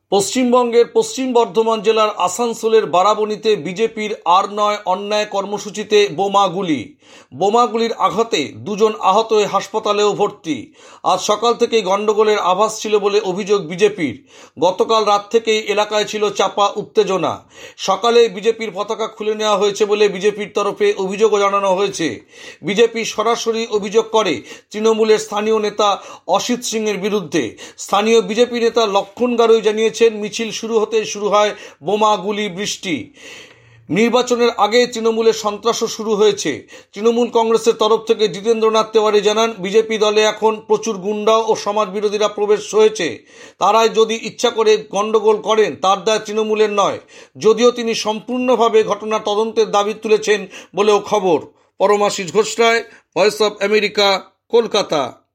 পশ্চিমবঙ্গের পশ্চিম বর্ধমান জেলার আসানসোলের বারাবণীতে বিজেপির আর নয় অন্যায় কর্মসূচিতে বোমাগুলির আঘাতে দুজন আহত হয়ে হাসপাতালেও ভর্তি। আজ সকাল থেকেই গণ্ডগোলের আভাস ছিল বলে অভিযোগ বিজেপির। গতকাল রাত থেকেই এলাকায় ছিল চাপা উত্তেজনা। সকালে বিজেপির পতাকা খুলে নেওয়া হয়েছে বলে বিজেপির তরফে অভিযোগও জানানো হয়েছে। বিজেপি সরাসরি অভিযোগ করে তৃণমূলের স্থানীয় নেতা অসিত সিংয়ের বিরুদ্ধে। স্থানীয় বিজেপি নেতা লক্ষণ গারুই জানিয়েছেন, মিছিল শুরু হতে শুরু হয় বোমা গুলি বৃষ্টি। নির্বাচনের আগে তৃণমূলের সন্ত্রাসও শুরু হয়েছে। তৃণমূল কংগ্রেসের তরফ থেকে জিতেন্দ্রনাথ তেওয়ারি জানান, বিজেপি দলে এখন প্রচুর গুন্ডা ও সমাজ বিরোধীরা প্রবেশ হয়েছে। তারাই যদি ইচ্ছা করে গণ্ডগোল করেন তার দায় তৃণমূলের নয়। যদিও তিনি সম্পূর্ণভাবে ঘটনার তদন্তের দাবি তুলেছেন বলেও খবর। Paramashis Ghosh Roy, voice of America, Kolkata.